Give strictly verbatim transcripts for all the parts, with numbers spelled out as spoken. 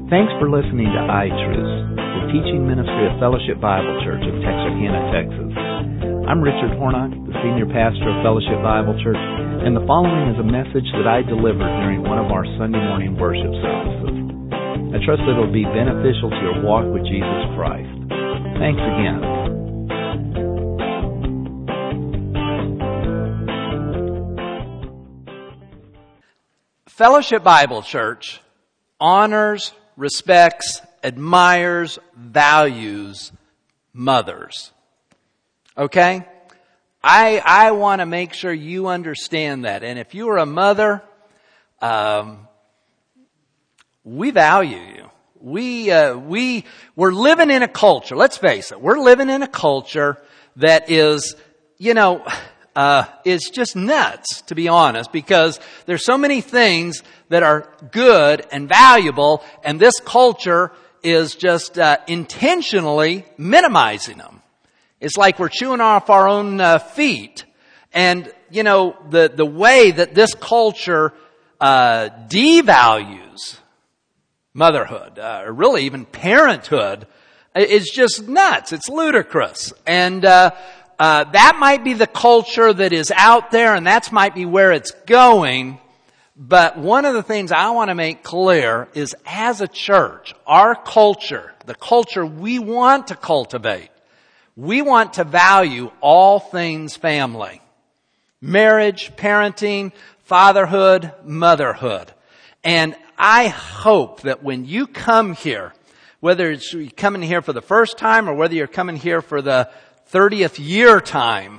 Thanks for listening to iTruths, the teaching ministry of Fellowship Bible Church of Texarkana, Texas. I'm Richard Hornock, the senior pastor of Fellowship Bible Church, and the following is a message that I delivered during one of our Sunday morning worship services. I trust that it will be beneficial to your walk with Jesus Christ. Thanks again. Fellowship Bible Church honors, respects, admires, values mothers. Okay? I I want to make sure you understand that. And if you are a mother, um, we value you. We uh, we we're living in a culture. Let's face it. We're living in a culture that is, you know, uh, is just nuts, to be honest, because there's so many things that are good and valuable, and this culture is just uh, intentionally minimizing them. It's like we're chewing off our own uh, feet. And, you know, the, the way that this culture uh, devalues motherhood, uh, or really even parenthood, is just nuts. It's ludicrous. And uh, uh, that might be the culture that is out there, and that might be where it's going. But one of the things I want to make clear is, as a church, our culture, the culture we want to cultivate, we want to value all things family. Marriage, parenting, fatherhood, motherhood. And I hope that when you come here, whether it's you're coming here for the first time or whether you're coming here for the thirtieth year time,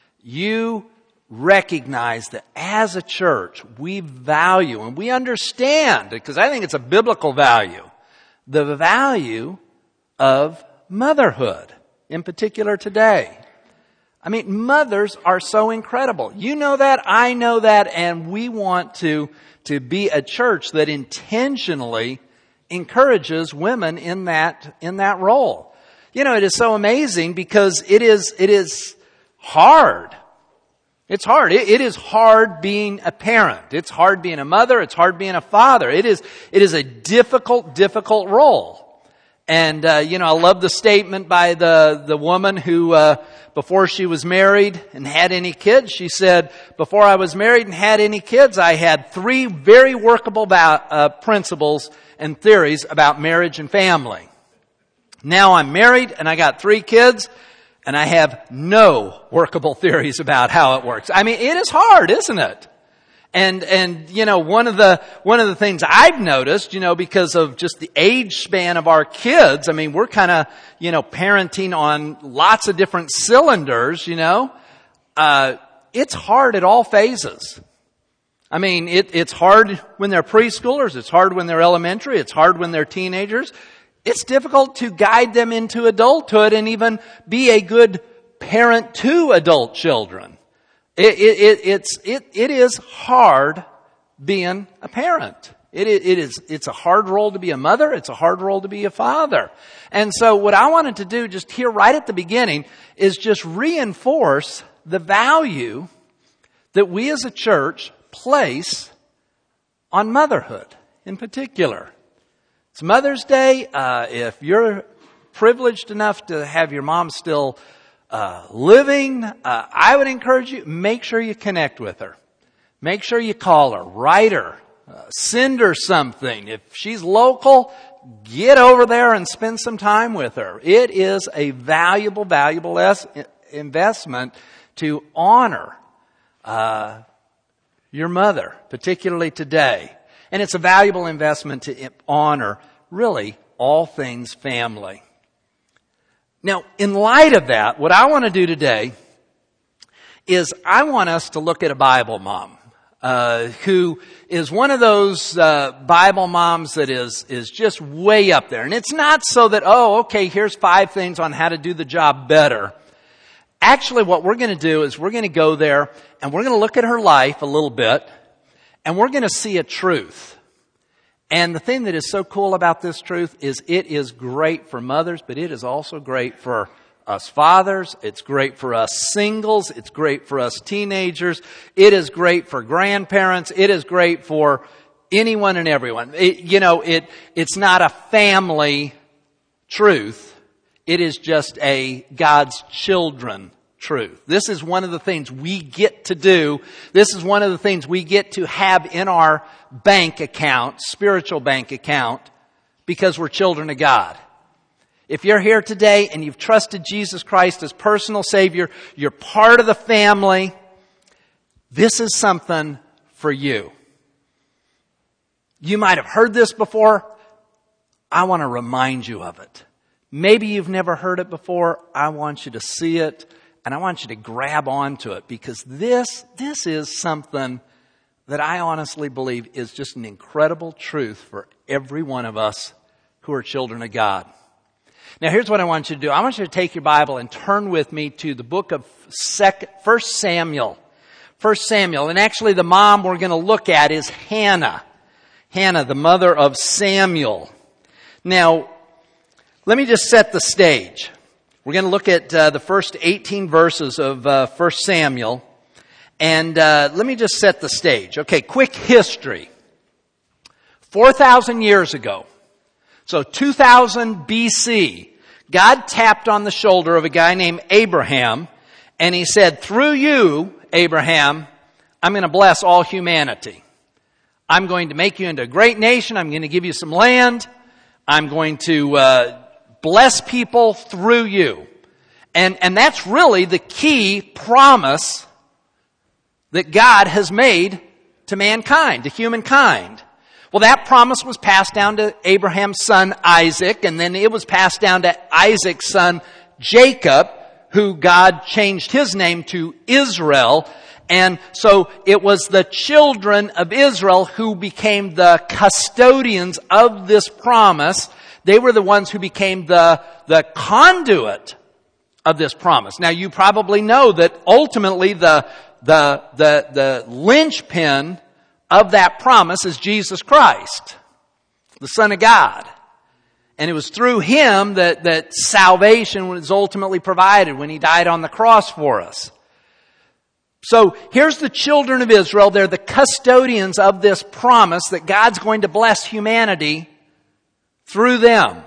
you recognize that as a church, we value and we understand, because I think it's a biblical value, the value of motherhood, in particular today. I mean, mothers are so incredible. You know that, I know that, and we want to, to be a church that intentionally encourages women in that, in that role. You know, it is so amazing because it is, it is hard. It's hard. It, it is hard being a parent. It's hard being a mother. It's hard being a father. It is, it is a difficult, difficult role. And, uh, you know, I love the statement by the, the woman who, uh, before she was married and had any kids, she said, before I was married and had any kids, I had three very workable ba- uh, principles and theories about marriage and family. Now I'm married and I got three kids and I have no workable theories about how it works. I mean, it is hard, isn't it? And, and, you know, one of the, one of the things I've noticed, you know, because of just the age span of our kids, I mean, we're kind of, you know, parenting on lots of different cylinders, you know, uh, it's hard at all phases. I mean, it, it's hard when they're preschoolers. It's hard when they're elementary. It's hard when they're teenagers. It's difficult to guide them into adulthood and even be a good parent to adult children. It, it, it, it's, it, it is hard being a parent. It, it, it is, it's a hard role to be a mother. It's a hard role to be a father. And so what I wanted to do just here right at the beginning is just reinforce the value that we as a church place on motherhood in particular. It's Mother's Day. Uh, if you're privileged enough to have your mom still uh, living, uh, I would encourage you, make sure you connect with her. Make sure you call her, write her, uh, send her something. If she's local, get over there and spend some time with her. It is a valuable, valuable es- investment to honor uh, your mother, particularly today. And it's a valuable investment to honor, really, all things family. Now, in light of that, what I want to do today is I want us to look at a Bible mom uh, who is one of those uh, Bible moms that is, is just way up there. And it's not so that, oh, okay, here's five things on how to do the job better. Actually, what we're going to do is we're going to go there and we're going to look at her life a little bit. And we're going to see a truth. And the thing that is so cool about this truth is it is great for mothers, but it is also great for us fathers. It's great for us singles. It's great for us teenagers. It is great for grandparents. It is great for anyone and everyone. It, you know, it, it's not a family truth. It is just a God's children truth. This is one of the things we get to do. This is one of the things we get to have in our bank account, spiritual bank account, because we're children of God. If you're here today and you've trusted Jesus Christ as personal Savior, you're part of the family, this is something for you. You might have heard this before. I want to remind you of it. Maybe you've never heard it before. I want you to see it, and I want you to grab onto it, because this, this is something that I honestly believe is just an incredible truth for every one of us who are children of God. Now, here's what I want you to do. I want you to take your Bible and turn with me to the book of First Samuel. First Samuel. And actually, the mom we're going to look at is Hannah. Hannah, the mother of Samuel. Now, let me just set the stage. We're going to look at uh, the first eighteen verses of uh, First Samuel. And uh, let me just set the stage. Okay, quick history. four thousand years ago, so two thousand B C, God tapped on the shoulder of a guy named Abraham, and he said, through you, Abraham, I'm going to bless all humanity. I'm going to make you into a great nation. I'm going to give you some land. I'm going to uh, bless people through you. And, and that's really the key promise that God has made to mankind, to humankind. Well, that promise was passed down to Abraham's son Isaac, and then it was passed down to Isaac's son Jacob, who God changed his name to Israel. And so it was the children of Israel who became the custodians of this promise. They were the ones who became the, the conduit of this promise. Now, you probably know that ultimately the, the, the, the linchpin of that promise is Jesus Christ, the Son of God. And it was through Him that, that salvation was ultimately provided when He died on the cross for us. So here's the children of Israel. They're the custodians of this promise that God's going to bless humanity through them.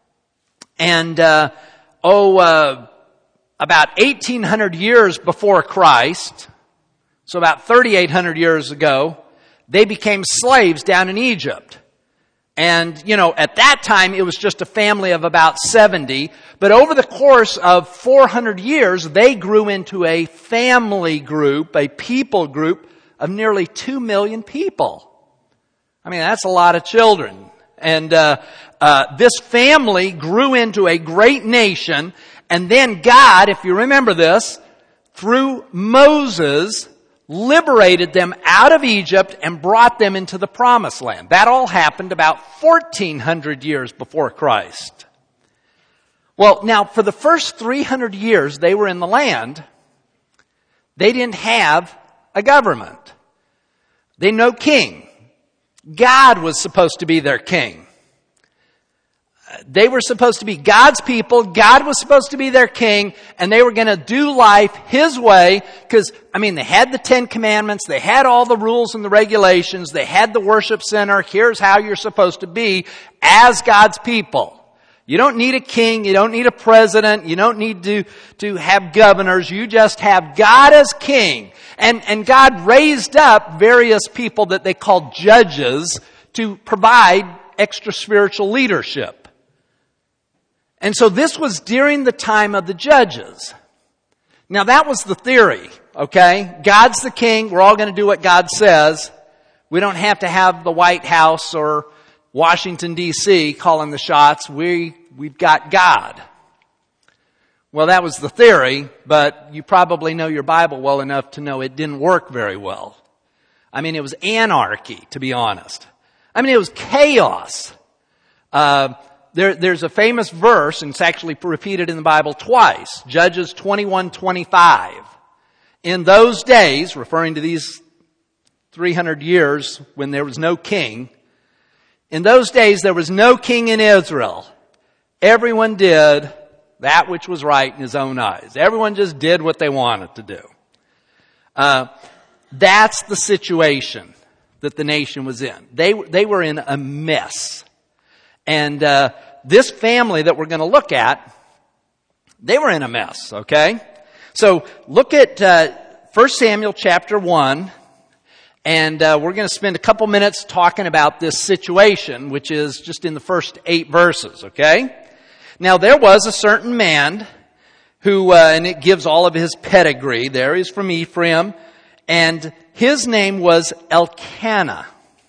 And, uh, oh, uh, about eighteen hundred years before Christ, so about thirty-eight hundred years ago, they became slaves down in Egypt. And, you know, at that time, it was just a family of about seventy. But over the course of four hundred years, they grew into a family group, a people group of nearly two million people. I mean, that's a lot of children. And uh, uh, this family grew into a great nation. And then God, if you remember this, through Moses, liberated them out of Egypt and brought them into the promised land. That all happened about fourteen hundred years before Christ. Well, now, for the first three hundred years they were in the land, they didn't have a government. They had no king. God was supposed to be their king. They were supposed to be God's people. God was supposed to be their king, and they were going to do life His way, because, I mean, they had the Ten Commandments, they had all the rules and the regulations, they had the worship center. Here's how you're supposed to be as God's people. You don't need a king, you don't need a president, you don't need to, to have governors, you just have God as king. And, and God raised up various people that they called judges to provide extra spiritual leadership. And so this was during the time of the judges. Now that was the theory, okay? God's the king, we're all going to do what God says. We don't have to have the White House or Washington, D C calling the shots. We, we've got God. Well, that was the theory, but you probably know your Bible well enough to know it didn't work very well. I mean, it was anarchy, to be honest. I mean, it was chaos. Uh, There, there's a famous verse, and it's actually repeated in the Bible twice. Judges twenty-one twenty-five. In those days, referring to these three hundred years when there was no king, in those days there was no king in Israel. Everyone did that which was right in his own eyes. Everyone just did what they wanted to do. Uh, that's the situation that the nation was in. They, they were in a mess. And uh, this family that we're going to look at, they were in a mess, okay? So look at uh, First Samuel chapter one, and uh, we're going to spend a couple minutes talking about this situation, which is just in the first eight verses, okay? Now there was a certain man who, uh, and it gives all of his pedigree there. He's from Ephraim, and his name was Elkanah.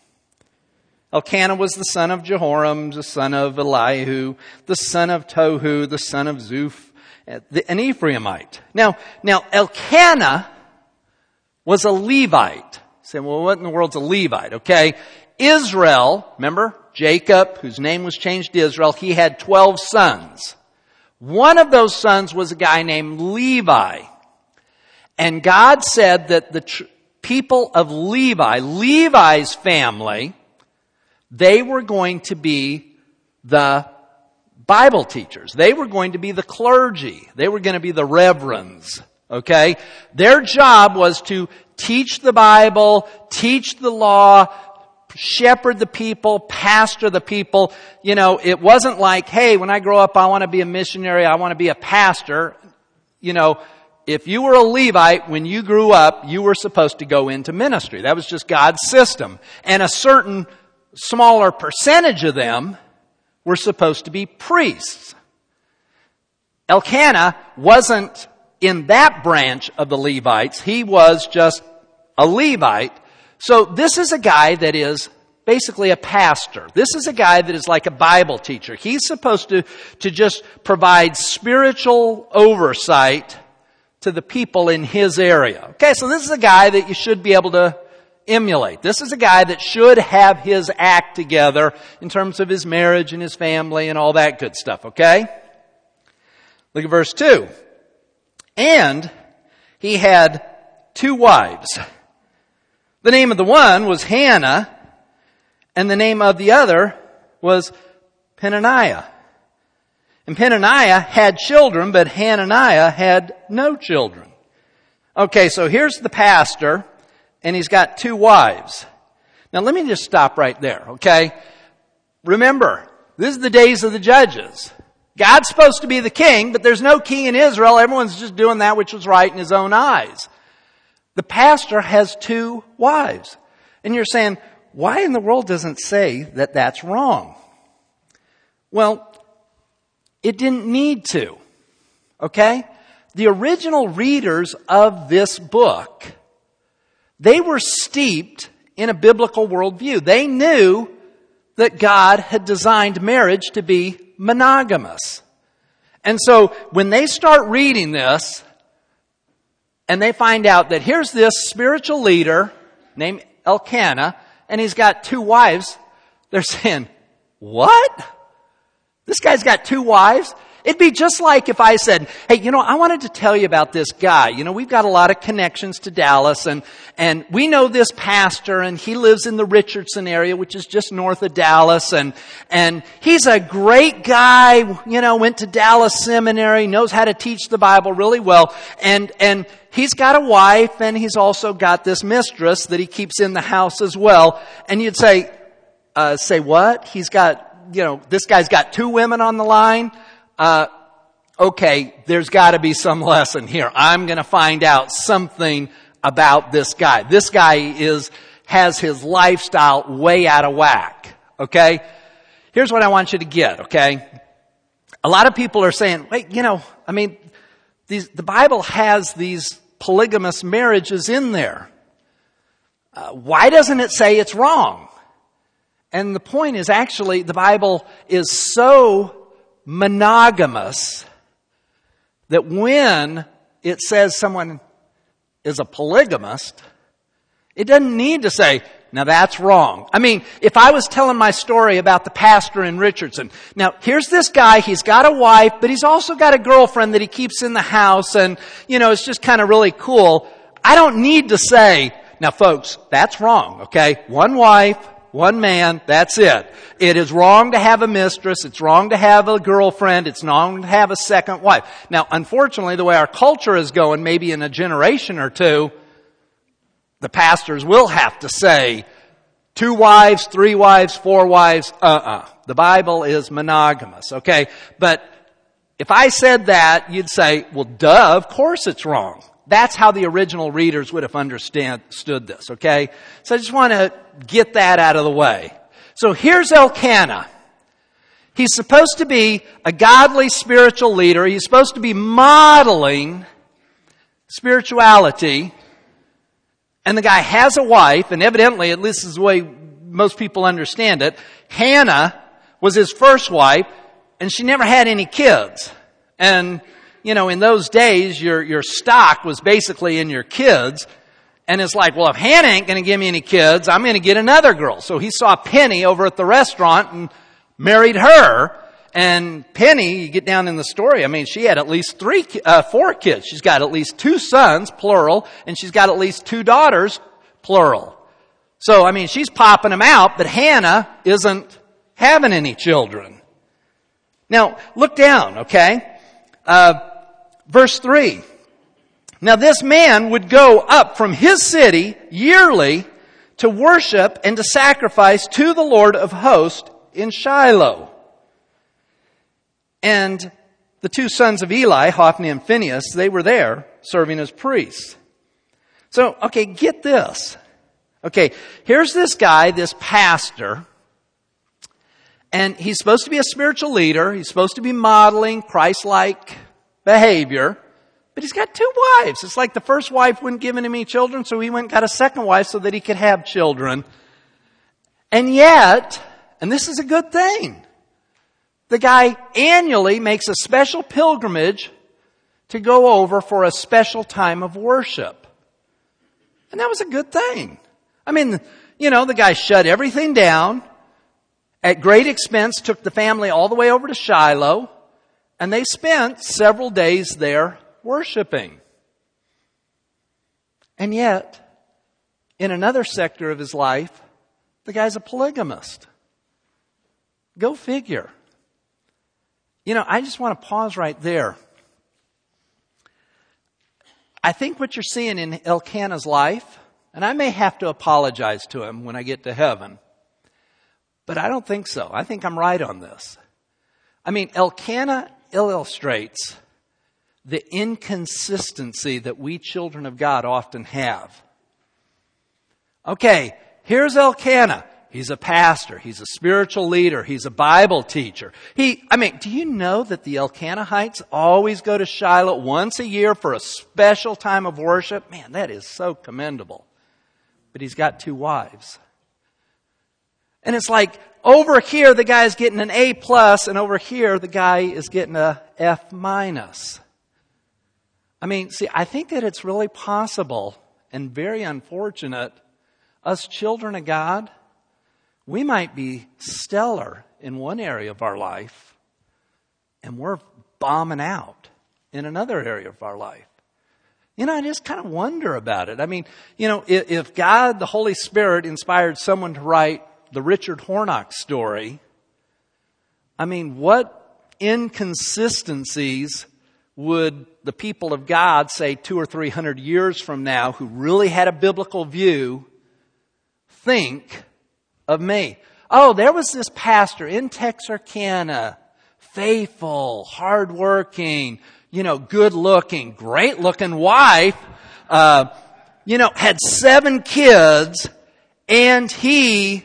Elkanah was the son of Jehoram, the son of Elihu, the son of Tohu, the son of Zuph, an Ephraimite. Now, now Elkanah was a Levite. You say, well, what in the world's a Levite? Okay, Israel, remember Jacob, whose name was changed to Israel, he had twelve sons. One of those sons was a guy named Levi. And God said that the tr- people of Levi, Levi's family, they were going to be the Bible teachers. They were going to be the clergy. They were going to be the reverends. Okay? Their job was to teach the Bible, teach the law, shepherd the people, pastor the people. You know, it wasn't like, hey, when I grow up, I want to be a missionary, I want to be a pastor. You know, if you were a Levite, when you grew up, you were supposed to go into ministry. That was just God's system. And a certain smaller percentage of them were supposed to be priests. Elkanah wasn't in that branch of the Levites. He was just a Levite. So this is a guy that is basically a pastor. This is a guy that is like a Bible teacher. He's supposed to, to just provide spiritual oversight to the people in his area. Okay, so this is a guy that you should be able to emulate. This is a guy that should have his act together in terms of his marriage and his family and all that good stuff, okay? Look at verse two. And he had two wives. The name of the one was Hannah, and the name of the other was Peninnah. And Peninnah had children, but Hananiah had no children. Okay, so here's the pastor, and he's got two wives. Now let me just stop right there, okay? Remember, this is the days of the judges. God's supposed to be the king, but there's no king in Israel. Everyone's just doing that which was right in his own eyes. The pastor has two wives. And you're saying, why in the world doesn't it say that that's wrong? Well, it didn't need to, okay? The original readers of this book, they were steeped in a biblical worldview. They knew that God had designed marriage to be monogamous. And so when they start reading this, and they find out that here's this spiritual leader named Elkanah, and he's got two wives, they're saying, what? This guy's got two wives? It'd be just like if I said, hey, you know, I wanted to tell you about this guy. You know, we've got a lot of connections to Dallas, and, and we know this pastor, and he lives in the Richardson area, which is just north of Dallas, and, and he's a great guy, you know, went to Dallas Seminary, knows how to teach the Bible really well, and, and he's got a wife, and he's also got this mistress that he keeps in the house as well. And you'd say, uh, say what? He's got, you know, this guy's got two women on the line? Uh, okay, there's got to be some lesson here. I'm going to find out something about this guy. This guy is has his lifestyle way out of whack. Okay? Here's what I want you to get, okay? A lot of people are saying, wait, you know, I mean, these, the Bible has these polygamous marriages in there. Uh, why doesn't it say it's wrong? And the point is actually the Bible is so monogamous that when it says someone is a polygamist, it doesn't need to say, now that's wrong. I mean, if I was telling my story about the pastor in Richardson, now here's this guy, he's got a wife, but he's also got a girlfriend that he keeps in the house, and, you know, it's just kind of really cool. I don't need to say, now folks, that's wrong, okay? One wife, one man, that's it. It is wrong to have a mistress. It's wrong to have a girlfriend. It's wrong to have a second wife. Now, unfortunately, the way our culture is going, maybe in a generation or two, the pastors will have to say, two wives, three wives, four wives. Uh-uh. The Bible is monogamous, okay? But if I said that, you'd say, well, duh, of course it's wrong. That's how the original readers would have understood this, okay? So I just want to get that out of the way. So here's Elkanah. He's supposed to be a godly spiritual leader. He's supposed to be modeling spirituality. And the guy has a wife, and evidently, at least this is the way most people understand it, Hannah was his first wife, and she never had any kids. And, you know, in those days, your, your stock was basically in your kids. And it's like, well, if Hannah ain't going to give me any kids, I'm going to get another girl. So he saw Penny over at the restaurant and married her. And Penny, you get down in the story, I mean, she had at least three, uh, four kids. She's got at least two sons, plural, and she's got at least two daughters, plural. So, I mean, she's popping them out, but Hannah isn't having any children. Now, look down, okay? Uh, verse three. Now this man would go up from his city yearly to worship and to sacrifice to the Lord of hosts in Shiloh. And the two sons of Eli, Hophni and Phinehas, they were there serving as priests. So, okay, get this. Okay, here's this guy, this pastor, and he's supposed to be a spiritual leader. He's supposed to be modeling Christ-like behavior, but he's got two wives. It's like the first wife wouldn't give him any children, so he went and got a second wife so that he could have children. And yet, and this is a good thing, the guy annually makes a special pilgrimage to go over for a special time of worship. And that was a good thing. I mean, you know, the guy shut everything down at great expense, took the family all the way over to Shiloh, and they spent several days there worshiping. And yet, in another sector of his life, the guy's a polygamist. Go figure. You know, I just want to pause right there. I think what you're seeing in Elkanah's life, and I may have to apologize to him when I get to heaven, but I don't think so. I think I'm right on this. I mean, Elkanah illustrates the inconsistency that we children of God often have. Okay, here's Elkanah. He's a pastor. He's a spiritual leader. He's a Bible teacher. He, I mean, do you know that the Elkanahites always go to Shiloh once a year for a special time of worship? Man, that is so commendable. But he's got two wives. And it's like, over here the guy's getting an A plus, and over here the guy is getting a F minus. I mean, see, I think that it's really possible and very unfortunate, us children of God, we might be stellar in one area of our life, and we're bombing out in another area of our life. You know, I just kind of wonder about it. I mean, you know, if, if God, the Holy Spirit, inspired someone to write the Richard Hornock story, I mean, what inconsistencies would the people of God, say two or three hundred years from now, who really had a biblical view, think of me? Oh, there was this pastor in Texarkana, faithful, hardworking, you know, good-looking, great-looking wife, uh, you know, had seven kids, and he,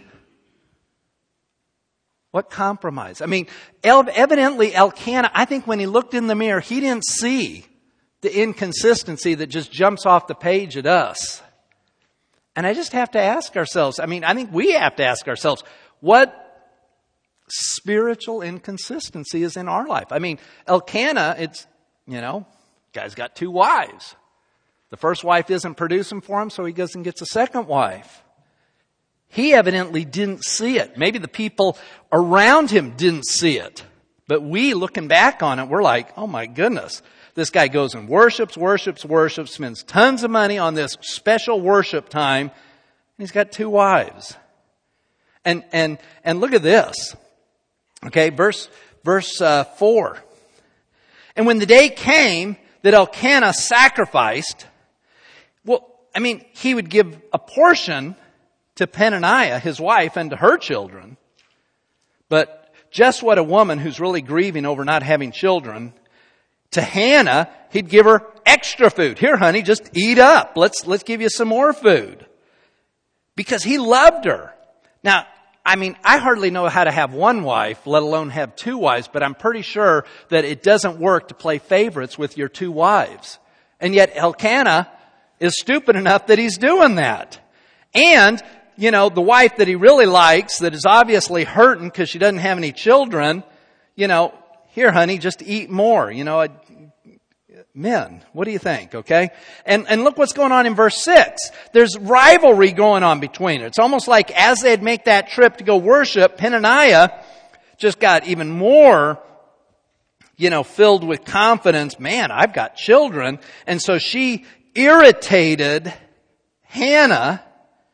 what compromise? I mean, evidently Elkanah, I think when he looked in the mirror, he didn't see the inconsistency that just jumps off the page at us. And I just have to ask ourselves, I mean, I think we have to ask ourselves, what spiritual inconsistency is in our life? I mean, Elkanah, it's, you know, guy's got two wives. The first wife isn't producing for him, so he goes and gets a second wife. He evidently didn't see it. Maybe the people around him didn't see it. But we, looking back on it, we're like, oh my goodness. This guy goes and worships, worships, worships, spends tons of money on this special worship time, and he's got two wives. And and and look at this. Okay, verse verse uh, four. And when the day came that Elkanah sacrificed, well, I mean, he would give a portion to Peninnah, his wife, and to her children. But just what a woman who's really grieving over not having children, to Hannah, he'd give her extra food. Here, honey, just eat up. Let's, let's give you some more food. Because he loved her. Now, I mean, I hardly know how to have one wife, let alone have two wives, but I'm pretty sure that it doesn't work to play favorites with your two wives. And yet Elkanah is stupid enough that he's doing that. And, you know, the wife that he really likes, that is obviously hurting because she doesn't have any children, you know, here, honey, just eat more. You know, men, what do you think, okay? And and look what's going on in verse six. There's rivalry going on between it. It's almost like as they'd make that trip to go worship, Peninnah just got even more, you know, filled with confidence. Man, I've got children. And so she irritated Hannah,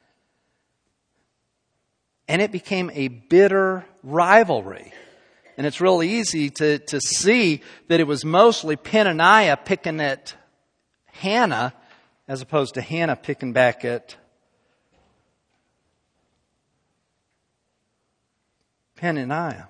and it became a bitter rivalry. And it's real easy to, to see that it was mostly Peninnah picking at Hannah as opposed to Hannah picking back at Peninnah.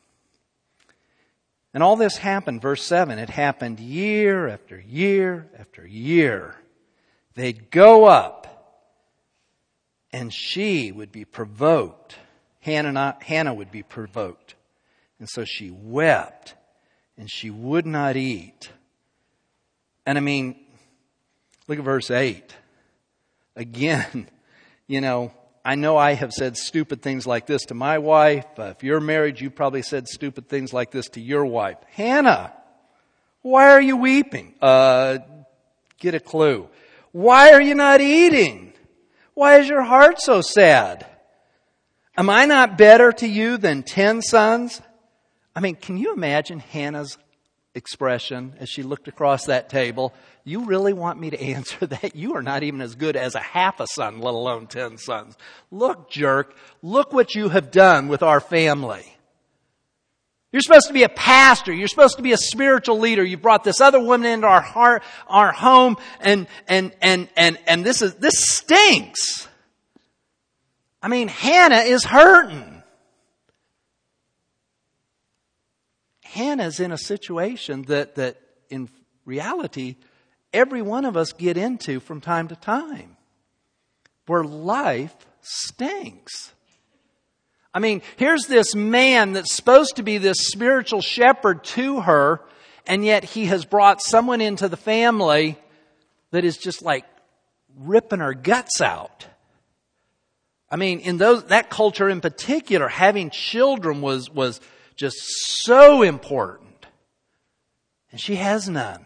And all this happened, verse seven, it happened year after year after year. They'd go up and she would be provoked. Hannah, Hannah would be provoked. And so she wept and she would not eat. And I mean, look at verse eight. Again, you know, I know I have said stupid things like this to my wife. Uh, if you're married, you probably said stupid things like this to your wife. Hannah, why are you weeping? Uh, get a clue. Why are you not eating? Why is your heart so sad? Am I not better to you than ten sons? I mean, can you imagine Hannah's expression as she looked across that table? You really want me to answer that? You are not even as good as a half a son, let alone ten sons. Look, jerk, look what you have done with our family. You're supposed to be a pastor. You're supposed to be a spiritual leader. You brought this other woman into our heart, our home, and, and, and, and, and this is, this stinks. I mean, Hannah is hurting. Hannah's in a situation that, that in reality, every one of us get into from time to time, where life stinks. I mean, here's this man that's supposed to be this spiritual shepherd to her, and yet he has brought someone into the family that is just like ripping her guts out. I mean, in those that culture in particular, having children was was just so important. And she has none.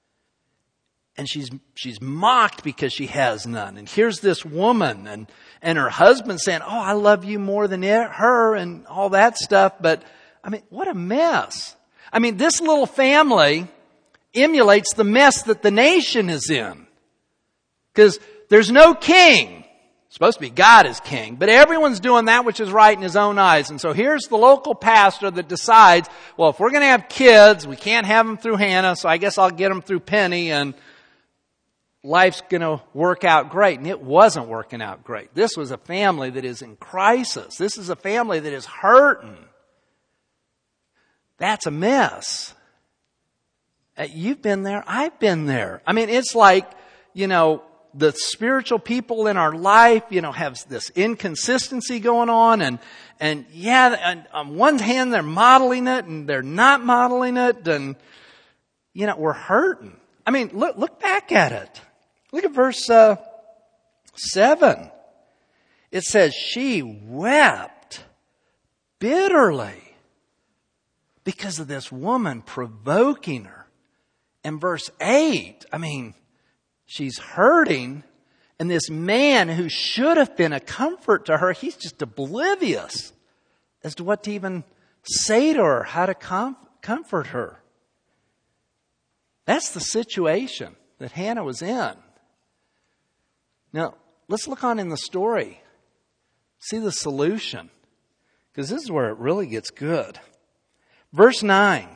And she's she's mocked because she has none. And here's this woman and, and her husband saying, oh, I love you more than her and all that stuff. But, I mean, what a mess. I mean, this little family emulates the mess that the nation is in. Because there's no king. It's supposed to be God is king, but everyone's doing that which is right in his own eyes. And so here's the local pastor that decides, well, if we're going to have kids, we can't have them through Hannah, so I guess I'll get them through Penny, and life's going to work out great. And it wasn't working out great. This was a family that is in crisis. This is a family that is hurting. That's a mess. You've been there. I've been there. I mean, it's like, you know, the spiritual people in our life, you know, have this inconsistency going on. And, and yeah, and on one hand, they're modeling it and they're not modeling it. And, you know, we're hurting. I mean, look, look back at it. Look at verse uh, seven. It says, she wept bitterly because of this woman provoking her. And verse eight, I mean, she's hurting, and this man who should have been a comfort to her, he's just oblivious as to what to even say to her, how to com- comfort her. That's the situation that Hannah was in. Now, let's look on in the story. See the solution. Because this is where it really gets good. Verse nine.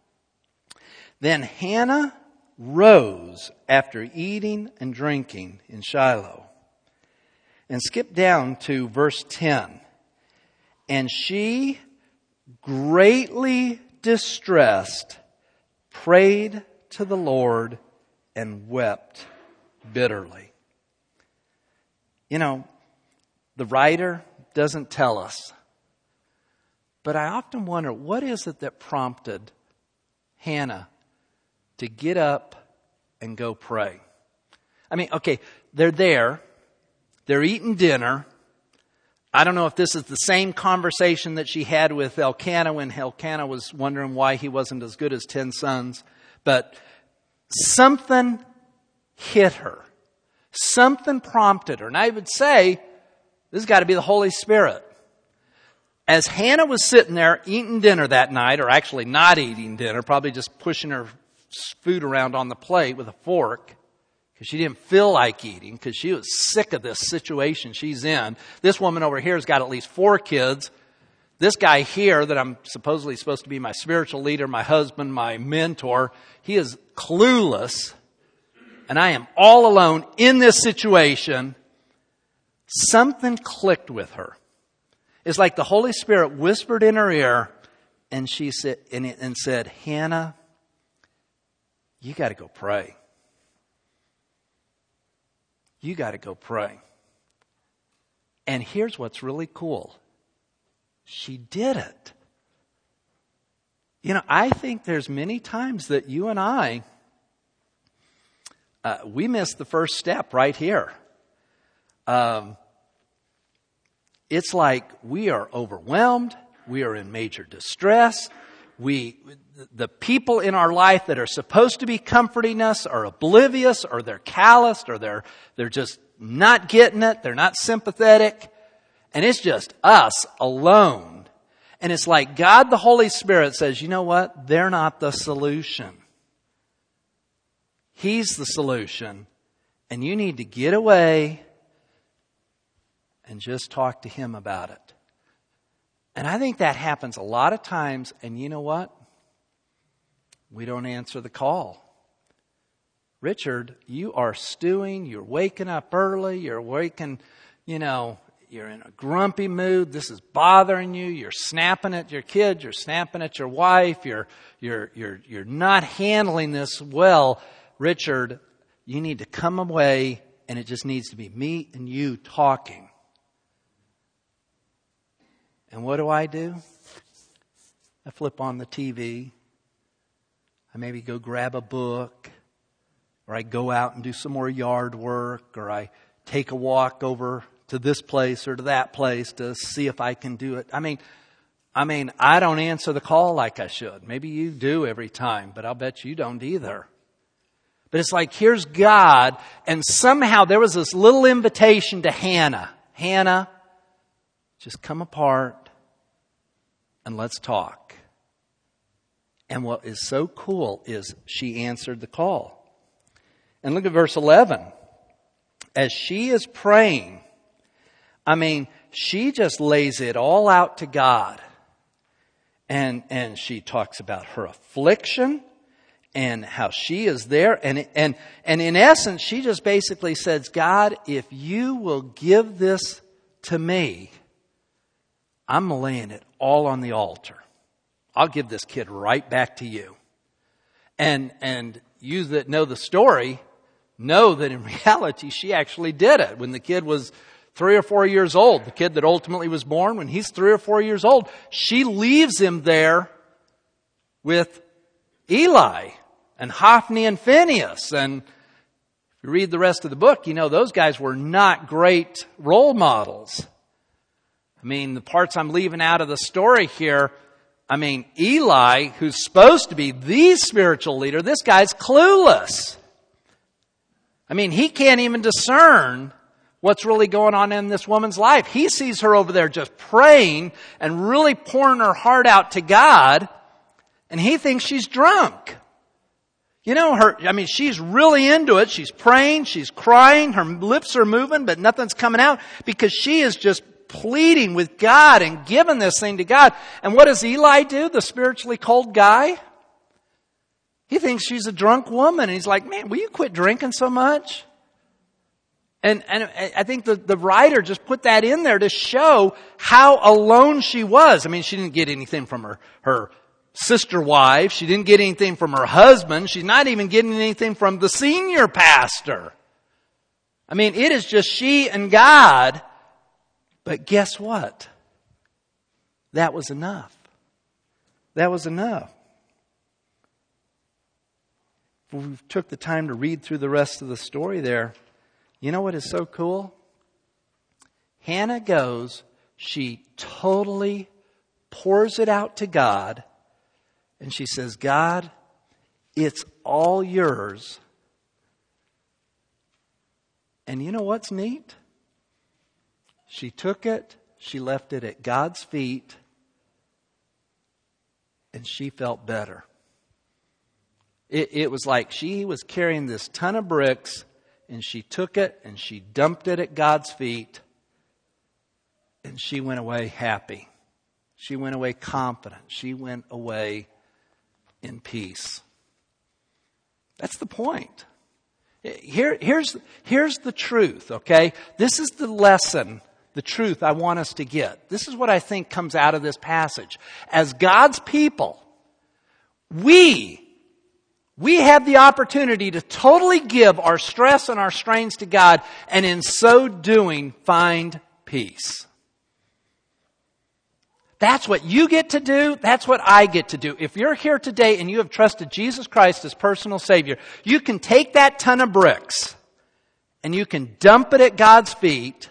Then Hannah rose after eating and drinking in Shiloh. And skip down to verse ten. And she, greatly distressed, prayed to the Lord and wept bitterly. You know, the writer doesn't tell us. But I often wonder, what is it that prompted Hannah to get up and go pray? I mean, okay, they're there. They're eating dinner. I don't know if this is the same conversation that she had with Elkanah when Elkanah was wondering why he wasn't as good as ten sons. But something hit her. Something prompted her. And I would say, this has got to be the Holy Spirit. As Hannah was sitting there eating dinner that night, or actually not eating dinner, probably just pushing her food around on the plate with a fork, because she didn't feel like eating, because she was sick of this situation she's in. This woman over here has got at least four kids. This guy here that I'm supposedly supposed to be my spiritual leader, my husband, my mentor, he is clueless. And I am all alone in this situation. Something clicked with her. It's like the Holy Spirit whispered in her ear, and she said, and said, Hannah, you got to go pray. You got to go pray. And here's what's really cool. She did it. You know, I think there's many times that you and I, uh, we miss the first step right here. Um, it's like we are overwhelmed. We are in major distress. We, the people in our life that are supposed to be comforting us are oblivious, or they're calloused, or they're, they're just not getting it. They're not sympathetic. And it's just us alone. And it's like God, the Holy Spirit, says, you know what? They're not the solution. He's the solution. And you need to get away and just talk to Him about it. And I think that happens a lot of times. And you know what? We don't answer the call. Richard, you are stewing. You're waking up early. You're waking, you know, you're in a grumpy mood. This is bothering you. You're snapping at your kids. You're snapping at your wife. You're, you're, you're, you're not handling this well. Richard, you need to come away, and it just needs to be me and you talking. And what do I do? I flip on the T V. I maybe go grab a book, or I go out and do some more yard work, or I take a walk over to this place or to that place to see if I can do it. I mean, I mean, I don't answer the call like I should. Maybe you do every time, but I'll bet you don't either. But it's like, here's God, and somehow there was this little invitation to Hannah. Hannah, just come apart and let's talk. And what is so cool is she answered the call. And look at verse eleven. As she is praying, I mean, she just lays it all out to God. And, and she talks about her affliction and how she is there. And, and, and in essence, she just basically says, God, if you will give this to me, I'm laying it all on the altar. I'll give this kid right back to you. And, and you that know the story know that in reality, she actually did it. When the kid was three or four years old, the kid that ultimately was born, when he's three or four years old, she leaves him there with Eli and Hophni and Phinehas. And if you read the rest of the book, you know those guys were not great role models. I mean, the parts I'm leaving out of the story here, I mean, Eli, who's supposed to be the spiritual leader, this guy's clueless. I mean, he can't even discern what's really going on in this woman's life. He sees her over there just praying and really pouring her heart out to God, and he thinks she's drunk. You know, her, I mean, she's really into it. She's praying, she's crying, her lips are moving, but nothing's coming out because she is just pleading with God and giving this thing to God. And what does Eli do, the spiritually cold guy? He thinks she's a drunk woman. And he's like, man, will you quit drinking so much? And, and I think the, the writer just put that in there to show how alone she was. I mean, she didn't get anything from her, her sister wife. She didn't get anything from her husband. She's not even getting anything from the senior pastor. I mean, it is just she and God. But guess what? That was enough. That was enough. If we took the time to read through the rest of the story there, you know what is so cool? Hannah goes, she totally pours it out to God, and she says, God, it's all yours. And you know what's neat? She took it, she left it at God's feet, and she felt better. It, it was like she was carrying this ton of bricks, and she took it and she dumped it at God's feet. And she went away happy. She went away confident. She went away in peace. That's the point. Here, here's, here's the truth, okay? This is the lesson, the truth I want us to get. This is what I think comes out of this passage. As God's people, we We have the opportunity to totally give our stress and our strains to God, and in so doing, find peace. That's what you get to do. That's what I get to do. If you're here today and you have trusted Jesus Christ as personal Savior, you can take that ton of bricks and you can dump it at God's feet,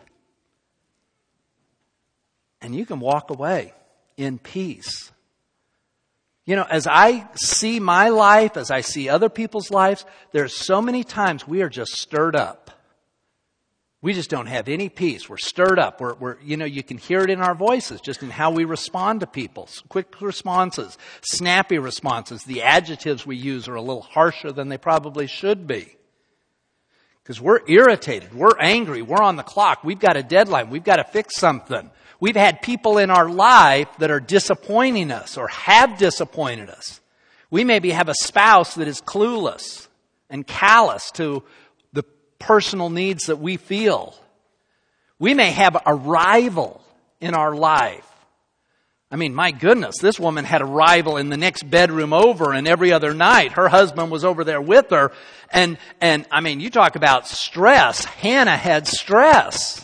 and you can walk away in peace. You know, as I see my life, as I see other people's lives, there's so many times we are just stirred up. We just don't have any peace. We're stirred up. We're, we're, you know, you can hear it in our voices, just in how we respond to people. Quick responses, snappy responses. The adjectives we use are a little harsher than they probably should be. Because we're irritated. We're angry. We're on the clock. We've got a deadline. We've got to fix something. We've had people in our life that are disappointing us or have disappointed us. We maybe have a spouse that is clueless and callous to the personal needs that we feel. We may have a rival in our life. I mean, my goodness, this woman had a rival in the next bedroom over, and every other night her husband was over there with her. And, and I mean, you talk about stress. Hannah had stress.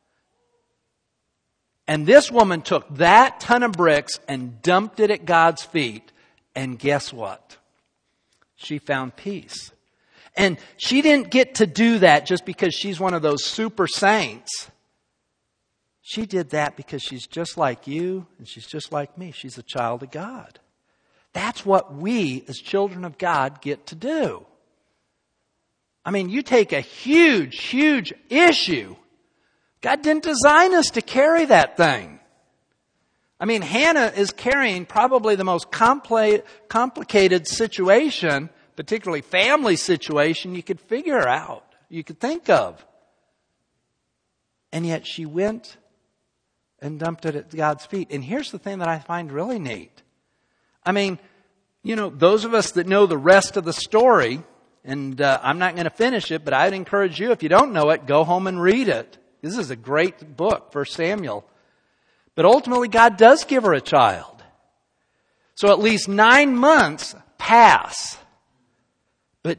And this woman took that ton of bricks and dumped it at God's feet. And guess what? She found peace. And she didn't get to do that just because she's one of those super saints. She did that because she's just like you and she's just like me. She's a child of God. That's what we as children of God get to do. I mean, you take a huge, huge issue. God didn't design us to carry that thing. I mean, Hannah is carrying probably the most compli- complicated situation, particularly family situation, you could figure out, you could think of. And yet she went and dumped it at God's feet. And here's the thing that I find really neat. I mean, you know, those of us that know the rest of the story, and uh, I'm not going to finish it, but I'd encourage you, if you don't know it, go home and read it. This is a great book, First Samuel. But ultimately, God does give her a child. So at least nine months pass. But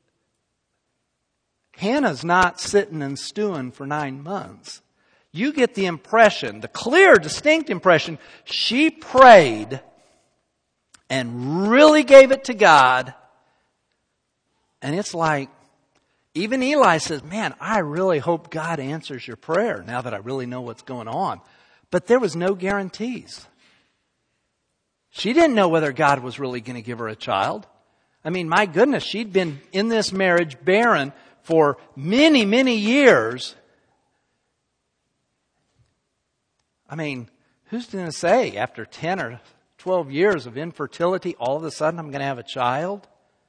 Hannah's not sitting and stewing for nine months. You get the impression, the clear, distinct impression, she prayed and really gave it to God. And it's like, even Eli says, man, I really hope God answers your prayer now that I really know what's going on. But there was no guarantees. She didn't know whether God was really going to give her a child. I mean, my goodness, she'd been in this marriage barren for many, many years. I mean, who's going to say after ten or twelve years of infertility, all of a sudden I'm going to have a child?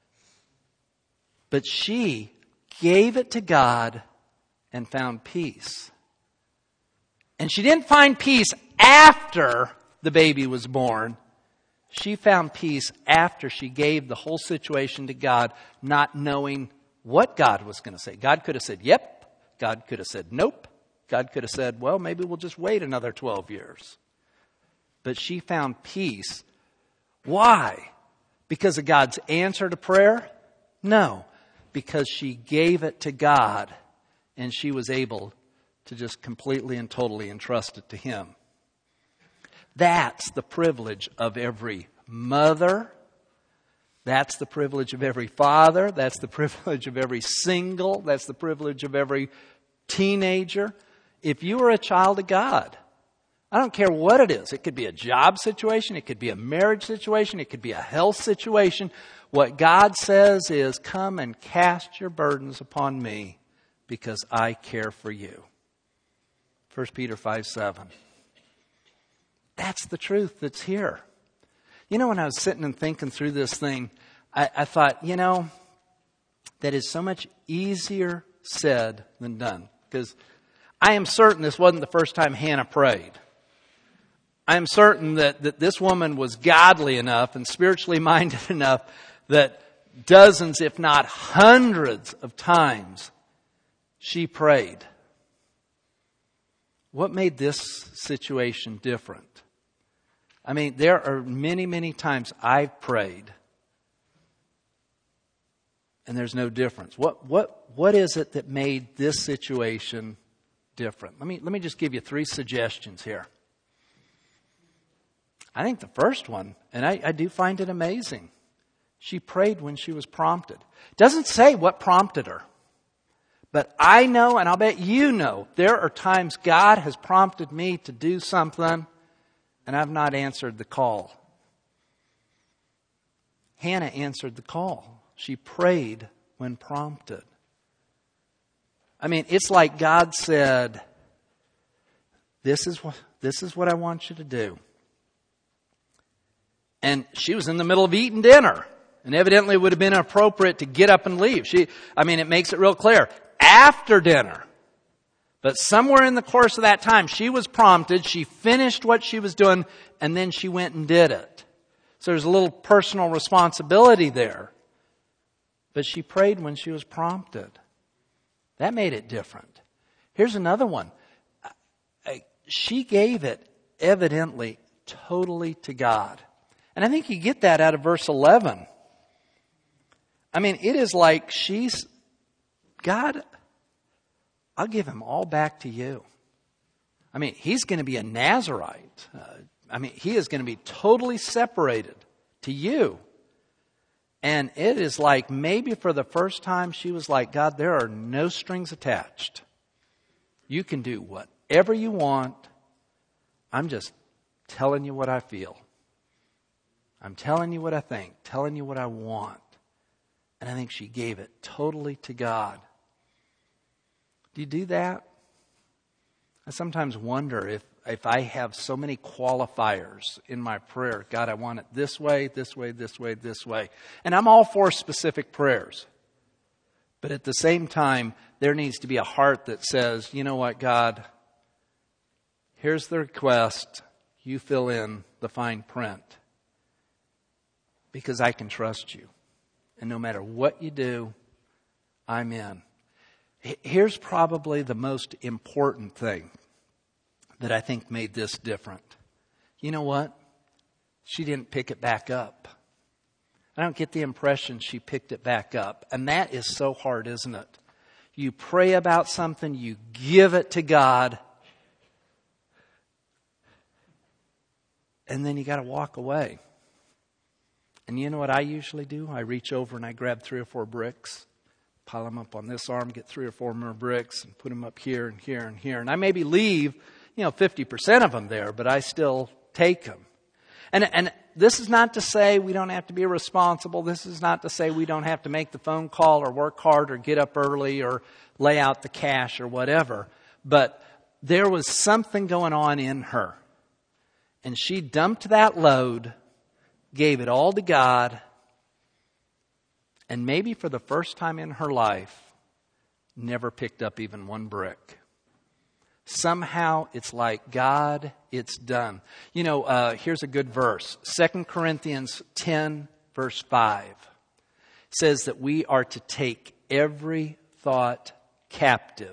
But she gave it to God and found peace. And she didn't find peace after the baby was born. She found peace after she gave the whole situation to God, not knowing what God was going to say. God could have said, yep, God could have said, nope. God could have said, well, maybe we'll just wait another twelve years. But she found peace. Why? Because of God's answer to prayer? No. Because she gave it to God and she was able to just completely and totally entrust it to Him. That's the privilege of every mother. That's the privilege of every father. That's the privilege of every single. That's the privilege of every teenager. If you are a child of God, I don't care what it is. It could be a job situation. It could be a marriage situation. It could be a health situation. What God says is, come and cast your burdens upon me because I care for you. First Peter five seven. That's the truth that's here. You know, when I was sitting and thinking through this thing, I, I thought, you know, that is so much easier said than done. Because I am certain this wasn't the first time Hannah prayed. I am certain that, that this woman was godly enough and spiritually minded enough that dozens, if not hundreds of times, she prayed. What made this situation different? I mean, there are many, many times I've prayed and there's no difference. What what what is it that made this situation different? Let me let me just give you three suggestions here. I think the first one, and I, I do find it amazing, she prayed when she was prompted. It doesn't say what prompted her. But I know, and I'll bet you know, there are times God has prompted me to do something and I've not answered the call. Hannah answered the call. She prayed when prompted. I mean, it's like God said, this is what, this is what I want you to do. And she was in the middle of eating dinner. And evidently it would have been appropriate to get up and leave. She, I mean, it makes it real clear. After dinner. But somewhere in the course of that time, she was prompted. She finished what she was doing. And then she went and did it. So there's a little personal responsibility there. But she prayed when she was prompted. That made it different. Here's another one. She gave it evidently totally to God. And I think you get that out of verse eleven. I mean, it is like she's, God, I'll give him all back to you. I mean, he's going to be a Nazirite. Uh, I mean, he is going to be totally separated to you. And it is like maybe for the first time she was like, God, there are no strings attached. You can do whatever you want. I'm just telling you what I feel. I'm telling you what I think, telling you what I want. And I think she gave it totally to God. Do you do that? I sometimes wonder if, if I have so many qualifiers in my prayer. God, I want it this way, this way, this way, this way. And I'm all for specific prayers. But at the same time, there needs to be a heart that says, you know what, God, here's the request. You fill in the fine print. Because I can trust you. And no matter what you do, I'm in. Here's probably the most important thing that I think made this different. You know what? She didn't pick it back up. I don't get the impression she picked it back up. And that is so hard, isn't it? You pray about something, you give it to God, and then you got to walk away. And you know what I usually do? I reach over and I grab three or four bricks, pile them up on this arm, get three or four more bricks, and put them up here and here and here. And I maybe leave, you know, fifty percent of them there, but I still take them. And, and this is not to say we don't have to be responsible. This is not to say we don't have to make the phone call or work hard or get up early or lay out the cash or whatever. But there was something going on in her. And she dumped that load, gave it all to God, and maybe for the first time in her life, never picked up even one brick. Somehow it's like, God, it's done. You know, uh, here's a good verse. Second Corinthians ten, verse five. Says that we are to take every thought captive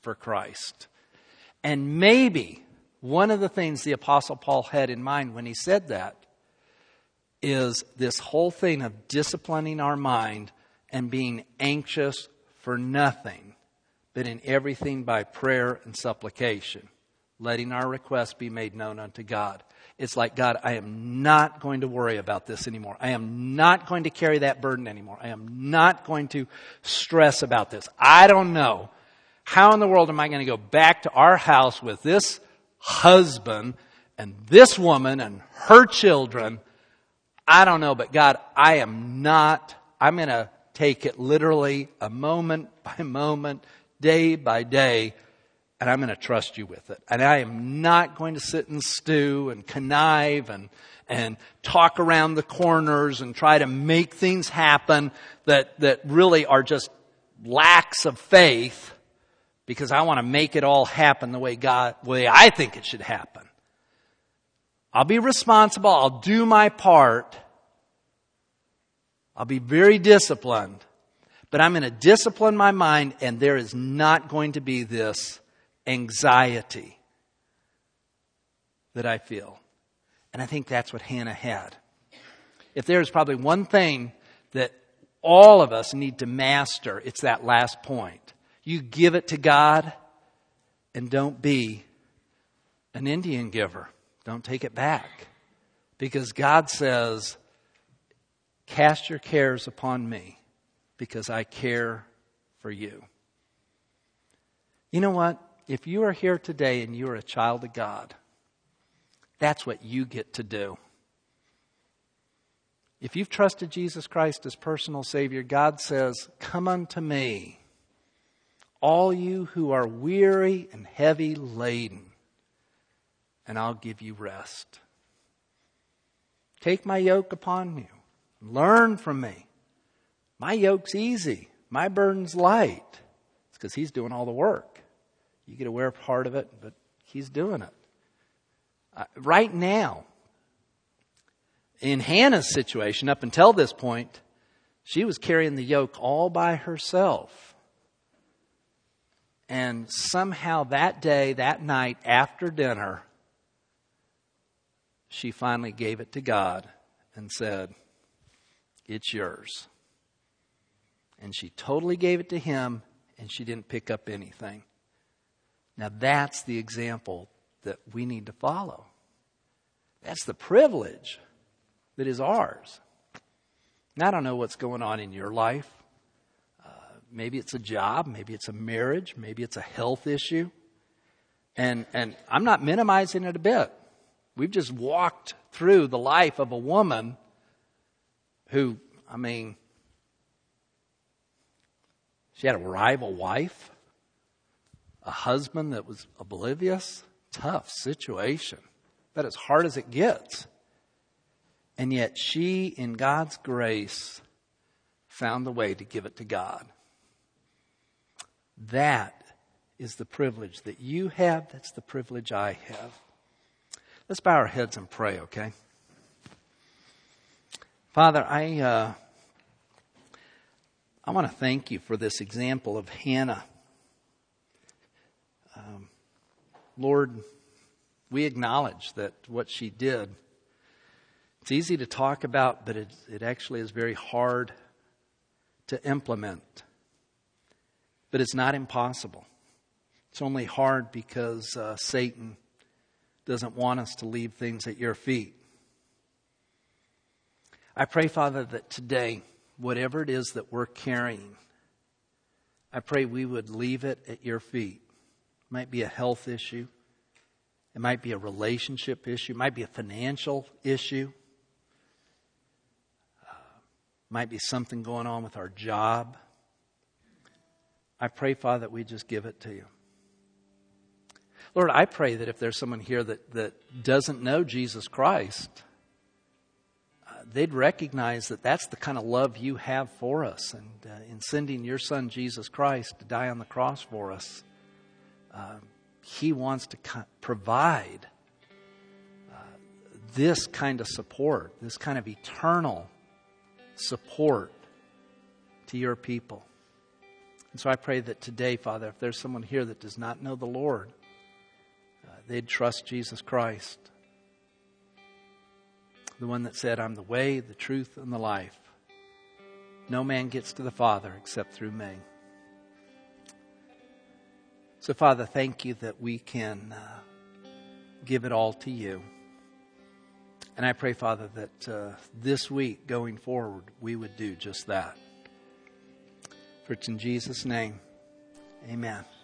for Christ. And maybe one of the things the Apostle Paul had in mind when he said that is this whole thing of disciplining our mind and being anxious for nothing, but in everything by prayer and supplication, letting our requests be made known unto God. It's like, God, I am not going to worry about this anymore. I am not going to carry that burden anymore. I am not going to stress about this. I don't know. How in the world am I going to go back to our house with this husband and this woman and her children? I don't know, but God, I am not, I'm going to take it literally a moment by moment, day by day, and I'm going to trust you with it. And I am not going to sit and stew and connive and, and talk around the corners and try to make things happen that, that really are just lacks of faith, because I want to make it all happen the way God, the way I think it should happen. I'll be responsible. I'll do my part. I'll be very disciplined. But I'm going to discipline my mind, and there is not going to be this anxiety that I feel. And I think that's what Hannah had. If there's probably one thing that all of us need to master, it's that last point. You give it to God, and don't be an Indian giver. Don't take it back. Because God says, cast your cares upon me, because I care for you. You know what? If you are here today and you are a child of God, that's what you get to do. If you've trusted Jesus Christ as personal Savior, God says, come unto me, all you who are weary and heavy laden, and I'll give you rest. Take my yoke upon you. Learn from me. My yoke's easy. My burden's light. It's because He's doing all the work. You get to wear part of it, but He's doing it. Uh, right now, in Hannah's situation, up until this point, she was carrying the yoke all by herself. And somehow that day, that night, after dinner, she finally gave it to God and said, it's yours. And she totally gave it to Him, and she didn't pick up anything. Now that's the example that we need to follow. That's the privilege that is ours. Now, I don't know what's going on in your life. Uh, maybe it's a job, maybe it's a marriage, maybe it's a health issue. And, and I'm not minimizing it a bit. We've just walked through the life of a woman who, I mean, she had a rival wife, a husband that was oblivious. Tough situation, but as hard as it gets. And yet she, in God's grace, found the way to give it to God. That is the privilege that you have. That's the privilege I have. Let's bow our heads and pray, okay? Father, I uh, I want to thank you for this example of Hannah. Um, Lord, we acknowledge that what she did, it's easy to talk about, but it, it actually is very hard to implement. But it's not impossible. It's only hard because uh, Satan doesn't want us to leave things at your feet. I pray, Father, that today, whatever it is that we're carrying, I pray we would leave it at your feet. It might be a health issue. It might be a relationship issue. It might be a financial issue. Uh, might be something going on with our job. I pray, Father, that we just give it to you. Lord, I pray that if there's someone here that, that doesn't know Jesus Christ, uh, they'd recognize that that's the kind of love you have for us. And uh, in sending your Son, Jesus Christ, to die on the cross for us, uh, He wants to co- provide uh, this kind of support, this kind of eternal support to your people. And so I pray that today, Father, if there's someone here that does not know the Lord, uh, they'd trust Jesus Christ, the one that said, I'm the way, the truth, and the life. No man gets to the Father except through me. So, Father, thank you that we can uh, give it all to you. And I pray, Father, that uh, this week going forward, we would do just that. For it's in Jesus' name, amen.